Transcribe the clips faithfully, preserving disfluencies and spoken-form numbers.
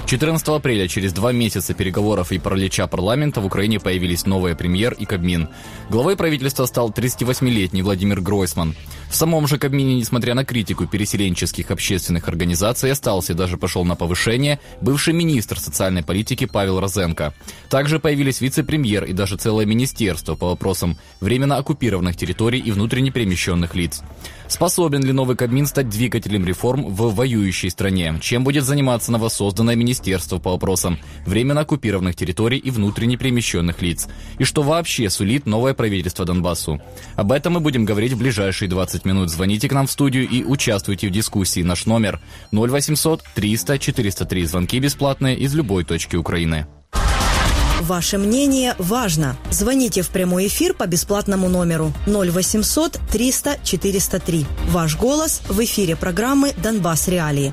четырнадцатого апреля, через два месяца переговоров и паралича парламента, в Украине появились новый премьер и Кабмин. Главой правительства стал тридцативосьмилетний Владимир Гройсман. В самом же Кабмине, несмотря на критику переселенческих общественных организаций, остался и даже пошел на повышение бывший министр социальной политики Павел Розенко. Также появились вице-премьер и даже целое министерство по вопросам временно оккупированных территорий и внутренне перемещенных лиц. Способен ли новый Кабмин стать двигателем реформ в воюющей стране? Чем будет заниматься новосозданное министерство по вопросам временно оккупированных территорий и внутренне перемещенных лиц? И что вообще сулит новое правительство Донбассу? Об этом мы будем говорить в ближайшие двадцать минут. Звоните к нам в студию и участвуйте в дискуссии. Наш номер ноль восемьсот триста четыреста три. Звонки бесплатные из любой точки Украины. Ваше мнение важно. Звоните в прямой эфир по бесплатному номеру ноль восемьсот триста четыреста три. Ваш голос в эфире программы «Донбасс Реалии».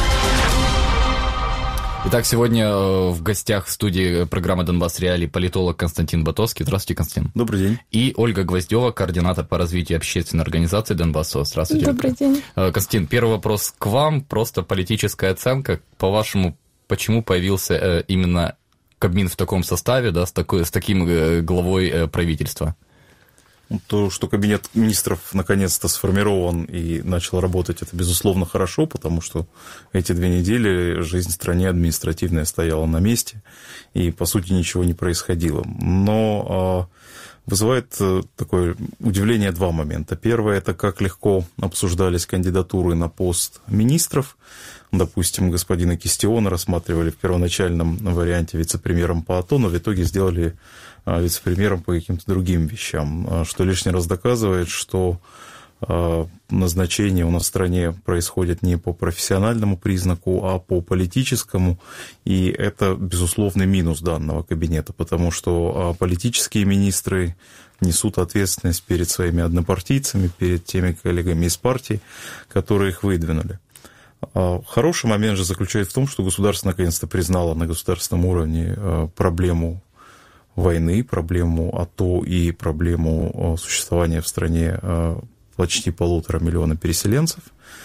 Итак, сегодня в гостях в студии программы «Донбасс Реалии» политолог Константин Ботовский. Здравствуйте, Константин. Добрый день. И Ольга Гвоздева, координатор по развитию общественной организации «Донбассо». Здравствуйте, Добрый Ольга. день. Константин, первый вопрос к вам. Просто политическая оценка. По-вашему, почему появился именно Кабмин в таком составе, да, с, такой, с таким главой правительства? То, что кабинет министров наконец-то сформирован и начал работать, это, безусловно, хорошо, потому что эти две недели жизнь в стране административная стояла на месте, и, по сути, ничего не происходило. Но вызывает такое удивление два момента. Первое – это как легко обсуждались кандидатуры на пост министров. Допустим, господина Кистиона рассматривали в первоначальном варианте вице-премьером по АТО, но в итоге сделали вице-премьером по каким-то другим вещам, что лишний раз доказывает, что назначение у нас в стране происходит не по профессиональному признаку, а по политическому, и это безусловный минус данного кабинета, потому что политические министры несут ответственность перед своими однопартийцами, перед теми коллегами из партии, которые их выдвинули. Хороший момент же заключается в том, что государство наконец-то признало на государственном уровне проблему войны, проблему АТО и проблему существования в стране почти полутора миллиона переселенцев.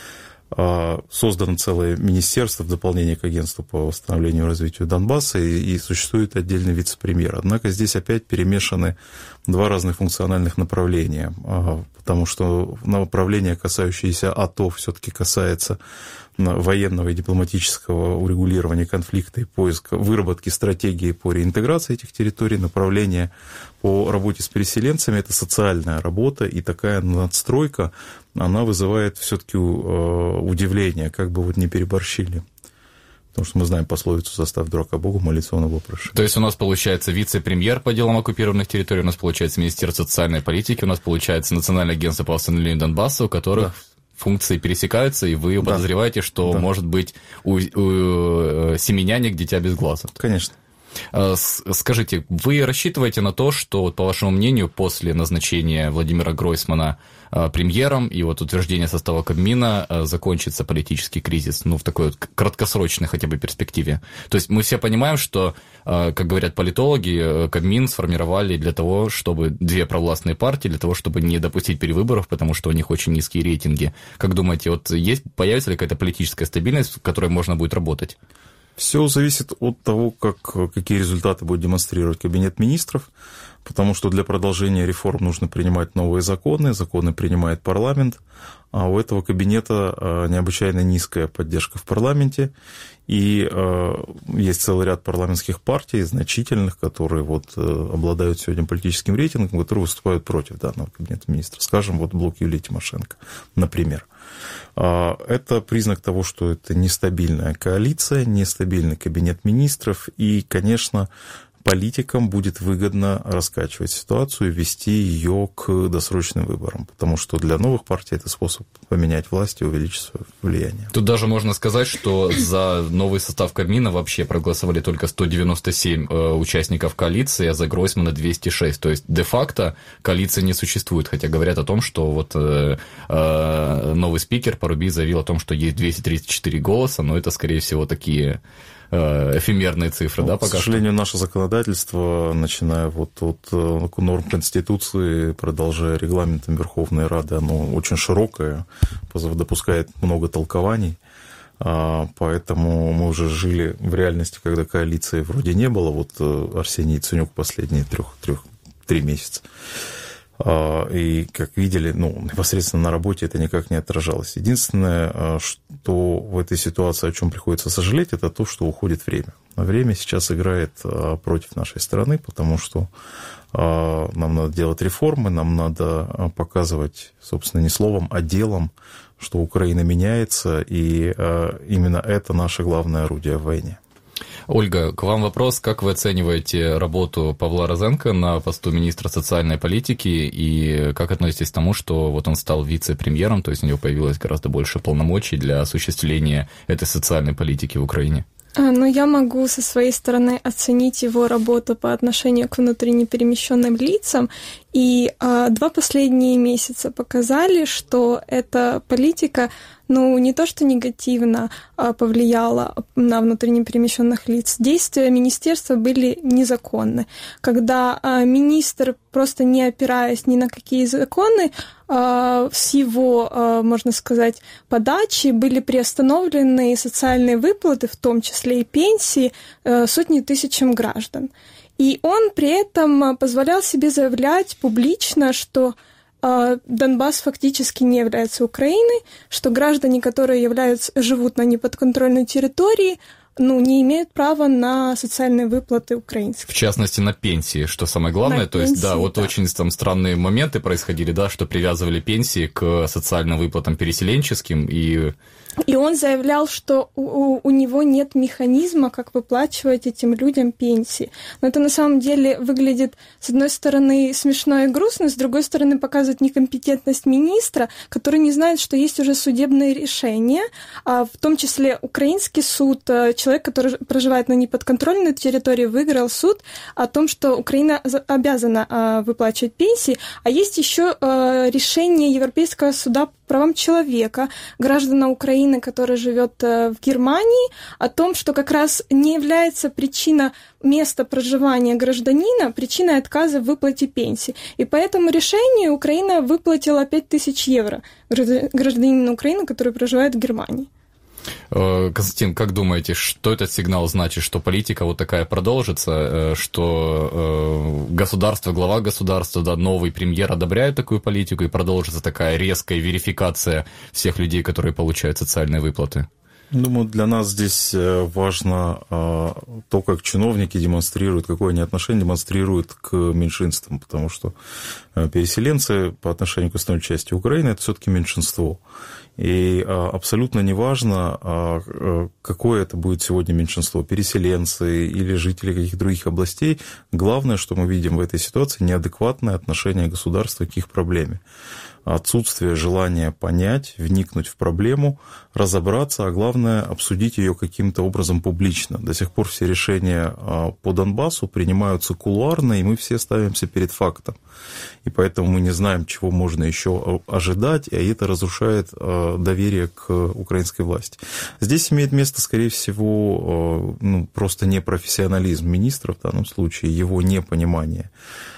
Создано целое министерство в дополнение к агентству по восстановлению и развитию Донбасса, и, и существует отдельный вице-премьер. Однако здесь опять перемешаны два разных функциональных направления, потому что направление, касающееся АТО, все-таки касается военного и дипломатического урегулирования конфликта и поиска, выработки стратегии по реинтеграции этих территорий. Направление по работе с переселенцами – это социальная работа, и такая надстройка, она вызывает все-таки удивление, как бы вот не переборщили. Потому что мы знаем пословицу «Заставь дурака Богу, молиться он его прошит». То есть у нас получается вице-премьер по делам оккупированных территорий, у нас получается Министерство социальной политики, у нас получается Национальное агентство по восстановлению Донбасса, у которых... Да. Функции пересекаются, и вы да. подозреваете, что, да. может быть, у, у семеняник дитя без глаза. Конечно. Скажите, вы рассчитываете на то, что, по вашему мнению, после назначения Владимира Гройсмана премьером и вот утверждения состава Кабмина закончится политический кризис, ну, в такой вот краткосрочной хотя бы перспективе? То есть мы все понимаем, что, как говорят политологи, Кабмин сформировали для того, чтобы две провластные партии, для того, чтобы не допустить перевыборов, потому что у них очень низкие рейтинги. Как думаете, вот есть, появится ли какая-то политическая стабильность, в которой можно будет работать? Все зависит от того, как, какие результаты будет демонстрировать кабинет министров, потому что для продолжения реформ нужно принимать новые законы, законы принимает парламент, а у этого кабинета необычайно низкая поддержка в парламенте, и есть целый ряд парламентских партий, значительных, которые вот обладают сегодня политическим рейтингом, которые выступают против данного кабинета министров. Скажем, вот блок Юлии Тимошенко, например. Это признак того, что это нестабильная коалиция, нестабильный кабинет министров, и, конечно, политикам будет выгодно раскачивать ситуацию и вести ее к досрочным выборам, потому что для новых партий это способ поменять власть и увеличить свое влияние. Тут даже можно сказать, что за новый состав Кабмина вообще проголосовали только сто девяносто семь участников коалиции, а за Гройсмана двести шесть. То есть де-факто коалиции не существует, хотя говорят о том, что вот э, э, новый спикер Парубий заявил о том, что есть двести тридцать четыре голоса, но это, скорее всего, такие... эфемерные цифры, ну, да, пока К сожалению, что? наше законодательство, начиная вот от норм Конституции, продолжая регламентом Верховной Рады, оно очень широкое, допускает много толкований. Поэтому мы уже жили в реальности, когда коалиции вроде не было. Вот Арсений Яценюк последние трех, трех, три месяца. И, как видели, ну, непосредственно на работе это никак не отражалось. Единственное, что в этой ситуации, о чем приходится сожалеть, это то, что уходит время. Время сейчас играет против нашей страны, потому что нам надо делать реформы, нам надо показывать, собственно, не словом, а делом, что Украина меняется, и именно это наше главное орудие в войне. Ольга, к вам вопрос. Как вы оцениваете работу Павла Розенко на посту министра социальной политики и как относитесь к тому, что вот он стал вице-премьером, то есть у него появилось гораздо больше полномочий для осуществления этой социальной политики в Украине? Ну, я могу со своей стороны оценить его работу по отношению к внутренне перемещенным лицам. И а, два последние месяца показали, что эта политика, ну, не то что негативно а, повлияла на внутренне перемещенных лиц, действия министерства были незаконны. Когда а, министр, просто не опираясь ни на какие законы, а, с его, а, можно сказать, подачи были приостановлены социальные выплаты, в том числе и пенсии, а, сотни тысячам граждан. И он при этом позволял себе заявлять публично, что э, Донбасс фактически не является Украиной, что граждане, которые являются, живут на неподконтрольной территории, ну, не имеют права на социальные выплаты украинские. В частности, на пенсии, что самое главное. На То пенсии, есть, да, вот да. очень там странные моменты происходили, да, что привязывали пенсии к социальным выплатам переселенческим, и... И он заявлял, что у, у него нет механизма, как выплачивать этим людям пенсии. Но это на самом деле выглядит, с одной стороны, смешно и грустно, с другой стороны, показывает некомпетентность министра, который не знает, что есть уже судебные решения, а в том числе украинский суд, человек, который проживает на неподконтрольной территории, выиграл суд о том, что Украина обязана выплачивать пенсии, а есть еще решение Европейского суда по правам человека, граждана Украины, который живет в Германии, о том, что как раз не является причина места проживания гражданина причиной отказа в выплате пенсии. И по этому решению Украина выплатила пять тысяч евро гражданину Украины, который проживает в Германии. Константин, как думаете, что этот сигнал значит, что политика вот такая продолжится, что государство, глава государства, да, новый премьер одобряет такую политику и продолжится такая резкая верификация всех людей, которые получают социальные выплаты? Думаю, для нас здесь важно то, как чиновники демонстрируют, какое они отношение демонстрируют к меньшинствам, потому что переселенцы по отношению к основной части Украины – это все-таки меньшинство. И абсолютно неважно, какое это будет сегодня меньшинство, переселенцы или жители каких-то других областей. Главное, что мы видим в этой ситуации, неадекватное отношение государства к их проблеме. Отсутствие желания понять, вникнуть в проблему, разобраться, а главное, обсудить ее каким-то образом публично. До сих пор все решения по Донбассу принимаются кулуарно, и мы все ставимся перед фактом. И поэтому мы не знаем, чего можно еще ожидать, и это разрушает доверие к украинской власти. Здесь имеет место, скорее всего, ну, просто непрофессионализм министра в данном случае, его непонимание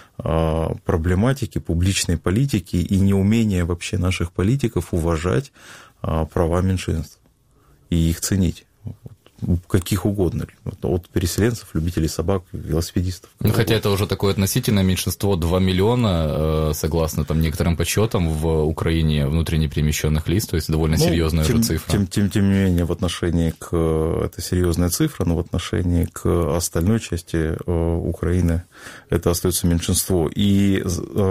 проблематики публичной политики и неумение вообще наших политиков уважать права меньшинств и их ценить. Каких угодно. От переселенцев, любителей собак, велосипедистов. Ну, хотя это уже такое относительное меньшинство, два миллиона, согласно там, некоторым подсчетам, в Украине внутренне перемещенных лиц, то есть довольно ну, серьезная тем, уже цифра. Тем, тем, тем не менее, в отношении к... Это серьезная цифра, но в отношении к остальной части Украины это остается меньшинство. И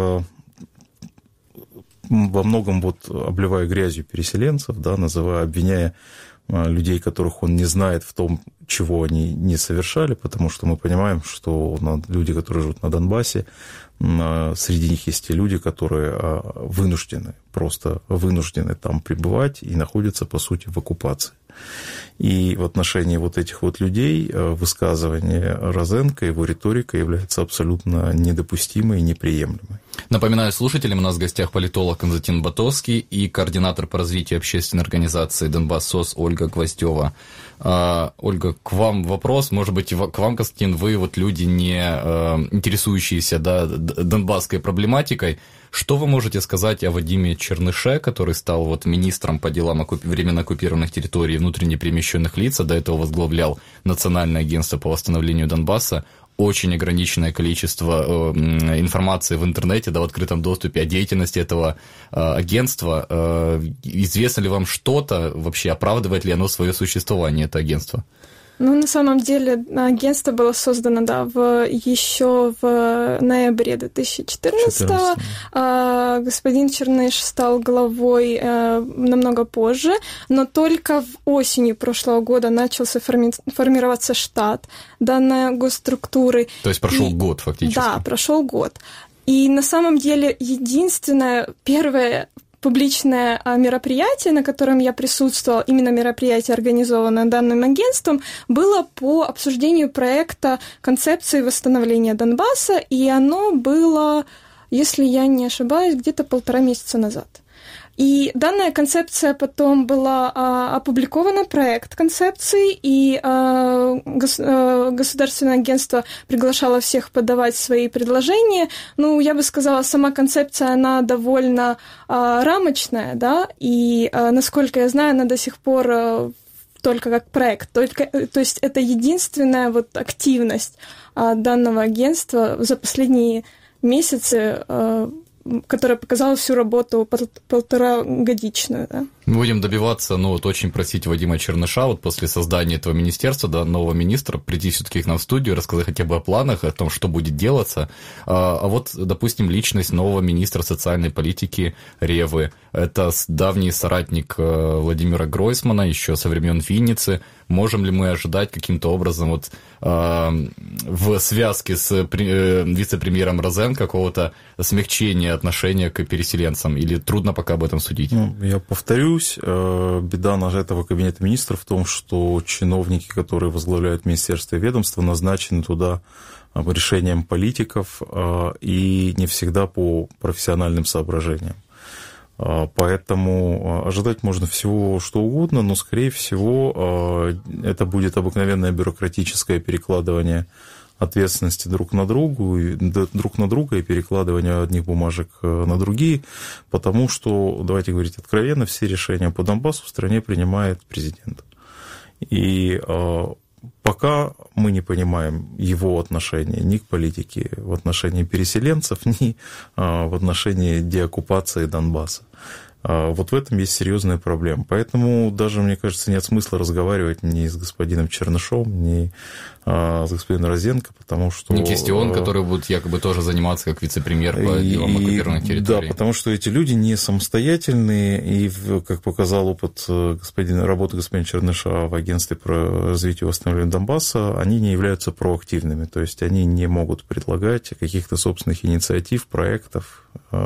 во многом, вот, обливая грязью переселенцев, да, называя, обвиняя людей, которых он не знает в том, чего они не совершали, потому что мы понимаем, что люди, которые живут на Донбассе, среди них есть те люди, которые вынуждены, просто вынуждены там пребывать и находятся, по сути, в оккупации. И в отношении вот этих вот людей высказывание Розенко, его риторика является абсолютно недопустимой и неприемлемой. Напоминаю слушателям, у нас в гостях политолог Константин Ботовский и координатор по развитию общественной организации «Донбасс СОС» Ольга Гвоздева. А, Ольга, к вам вопрос, может быть, к вам, Константин, вы вот люди, не э, интересующиеся, да, донбасской проблематикой. Что вы можете сказать о Вадиме Черныше, который стал вот министром по делам оккуп... временно оккупированных территорий и внутренне перемещенных лиц, а до этого возглавлял Национальное агентство по восстановлению Донбасса? Очень ограниченное количество э, информации в интернете, да, в открытом доступе о деятельности этого э, агентства. Э, известно ли вам что-то, вообще оправдывает ли оно свое существование, это агентство? Ну, на самом деле, агентство было создано, да, в, еще в ноябре две тысячи четырнадцатого. А, господин Черныш стал главой а, намного позже, но только в осенью прошлого года начался форми- формироваться штат данной госструктуры. То есть прошел И, год фактически? Да, прошел год. И на самом деле единственное, первое публичное мероприятие, на котором я присутствовала, именно мероприятие, организованное данным агентством, было по обсуждению проекта концепции восстановления Донбасса, и оно было, если я не ошибаюсь, где-то полтора месяца назад. И данная концепция потом была а, опубликована, проект концепции, и а, гос, а, государственное агентство приглашало всех подавать свои предложения. Ну, я бы сказала, сама концепция, она довольно а, рамочная, да, и, а, насколько я знаю, она до сих пор а, только как проект, только, то есть это единственная вот активность а, данного агентства за последние месяцы, а, которая показала всю работу пол- полторагодичную. Да. Мы будем добиваться, ну вот очень просить Вадима Черныша вот после создания этого министерства, да, нового министра, прийти все-таки к нам в студию, рассказать хотя бы о планах, о том, что будет делаться. А, а вот, допустим, личность нового министра социальной политики Ревы. Это давний соратник Владимира Гройсмана, еще со времен Винницы. Можем ли мы ожидать каким-то образом вот э, в связке с э, вице-премьером Розен какого-то смягчения отношения к переселенцам? Или трудно пока об этом судить? Ну, я повторюсь, э, беда этого кабинета министров в том, что чиновники, которые возглавляют министерство и ведомство, назначены туда решением политиков э, и не всегда по профессиональным соображениям. Поэтому ожидать можно всего что угодно, но, скорее всего, это будет обыкновенное бюрократическое перекладывание ответственности друг на другу, друг на друга и перекладывание одних бумажек на другие, потому что, давайте говорить откровенно, все решения по Донбассу в стране принимает президент. И пока мы не понимаем его отношения ни к политике в отношении переселенцев, ни в отношении деоккупации Донбасса. Вот в этом есть серьезная проблема. Поэтому даже, мне кажется, нет смысла разговаривать ни с господином Чернышом, ни с господином Розенко, потому что... Не Кистион, который будет якобы тоже заниматься как вице-премьер по делам оккупированных территорий. Да, потому что эти люди не самостоятельные, и, как показал опыт господина, работы господина Черныша в агентстве по развитию и восстановлению Донбасса, они не являются проактивными, то есть они не могут предлагать каких-то собственных инициатив, проектов,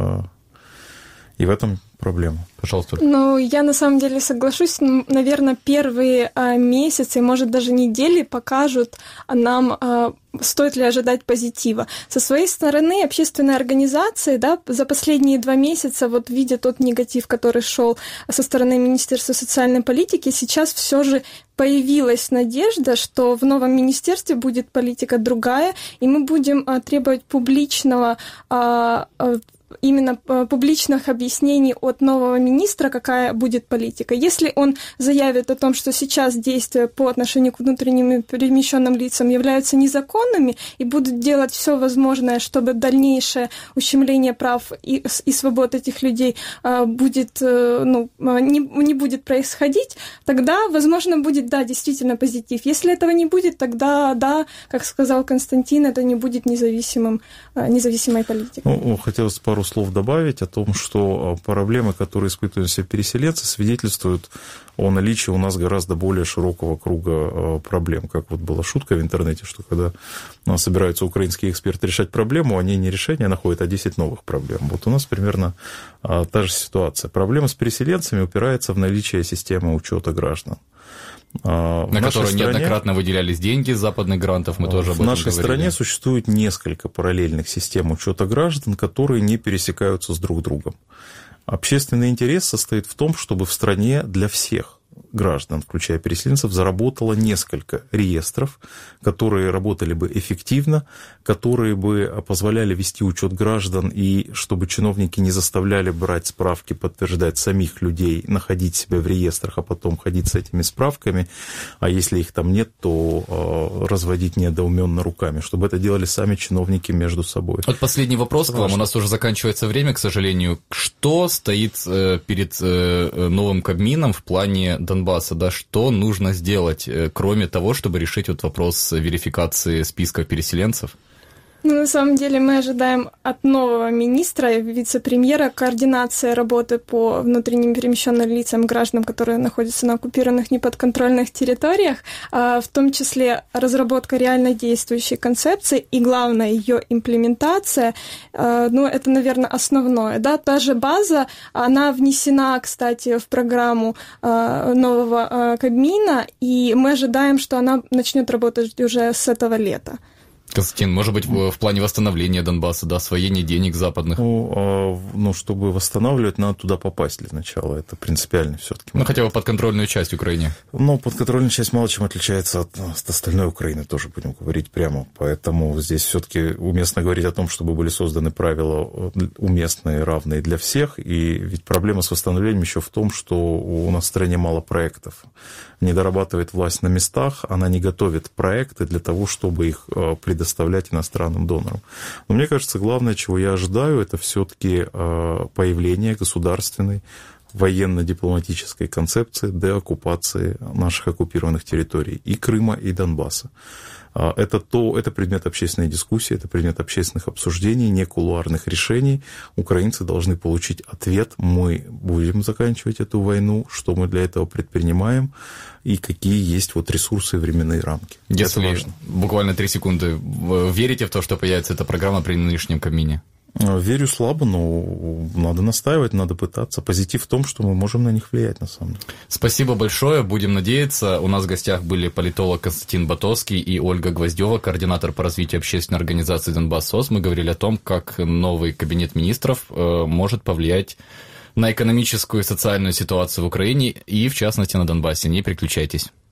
и в этом проблема. Пожалуйста. Ну, я на самом деле соглашусь. Наверное, первые а, месяцы, может, даже недели покажут нам, а, стоит ли ожидать позитива. Со своей стороны, общественные организации, да, за последние два месяца, вот видя тот негатив, который шел со стороны Министерства социальной политики, сейчас все же появилась надежда, что в новом министерстве будет политика другая, и мы будем а, требовать публичного а, а, именно публичных объяснений от нового министра, какая будет политика. Если он заявит о том, что сейчас действия по отношению к внутренним перемещенным лицам являются незаконными и будут делать все возможное, чтобы дальнейшее ущемление прав и, и свобод этих людей будет, ну, не, не будет происходить, тогда, возможно, будет, да, действительно позитив. Если этого не будет, тогда, да, как сказал Константин, это не будет независимым, независимой политикой. Ну, хотелось пару слов добавить о том, что проблемы, которые испытывают все переселенцы, свидетельствуют о наличии у нас гораздо более широкого круга проблем. Как вот была шутка в интернете, что когда собираются украинские эксперты решать проблему, они не решение находят, а десять новых проблем. Вот у нас примерно та же ситуация. Проблема с переселенцами упирается в наличие системы учета граждан. На которую стране, неоднократно выделялись деньги из западных грантов, мы тоже об этом говорили. В нашей говорили. стране существует несколько параллельных систем учета граждан, которые не пересекаются с друг другом. Общественный интерес состоит в том, чтобы в стране для всех граждан, включая переселенцев, заработало несколько реестров, которые работали бы эффективно, которые бы позволяли вести учет граждан, и чтобы чиновники не заставляли брать справки, подтверждать самих людей, находить себя в реестрах, а потом ходить с этими справками, а если их там нет, то разводить недоуменно руками, чтобы это делали сами чиновники между собой. Вот последний вопрос к вам. У нас уже заканчивается время, к сожалению. Что стоит перед новым Кабмином в плане Донбасса? Да, что нужно сделать, кроме того, чтобы решить вот вопрос верификации списков переселенцев? Ну, на самом деле мы ожидаем от нового министра и вице-премьера координации работы по внутренним перемещенным лицам, гражданам, которые находятся на оккупированных неподконтрольных территориях, в том числе разработка реально действующей концепции и, главное, ее имплементация. Ну, это, наверное, основное. Да? Та же база, она внесена, кстати, в программу нового Кабмина, и мы ожидаем, что она начнет работать уже с этого лета. Константин, может быть, в, в плане восстановления Донбасса, да, освоения денег западных? Ну, а, ну, чтобы восстанавливать, надо туда попасть для начала. Это принципиально все-таки. Ну, хотя бы подконтрольную часть Украины. Ну, подконтрольная часть мало чем отличается от, от остальной Украины, тоже будем говорить прямо. Поэтому здесь все-таки уместно говорить о том, чтобы были созданы правила уместные, равные для всех. И ведь проблема с восстановлением еще в том, что у нас в стране мало проектов. Не дорабатывает власть на местах, она не готовит проекты для того, чтобы их предоставлять иностранным донорам. Но мне кажется, главное, чего я ожидаю, это все-таки появление государственной военно-дипломатической концепции деоккупации наших оккупированных территорий и Крыма, и Донбасса. Это, то, это предмет общественной дискуссии, это предмет общественных обсуждений, не кулуарных решений. Украинцы должны получить ответ, мы будем заканчивать эту войну, что мы для этого предпринимаем и какие есть вот ресурсы и временные рамки. Если буквально три секунды, верите в то, что появится эта программа при нынешнем Кабмине? Верю слабо, но надо настаивать, надо пытаться. Позитив в том, что мы можем на них влиять, на самом деле. Спасибо большое, будем надеяться. У нас в гостях были политолог Константин Батовский и Ольга Гвоздева, координатор по развитию общественной организации «Донбасс-СОС». Мы говорили о том, как новый кабинет министров может повлиять на экономическую и социальную ситуацию в Украине и, в частности, на Донбассе. Не переключайтесь.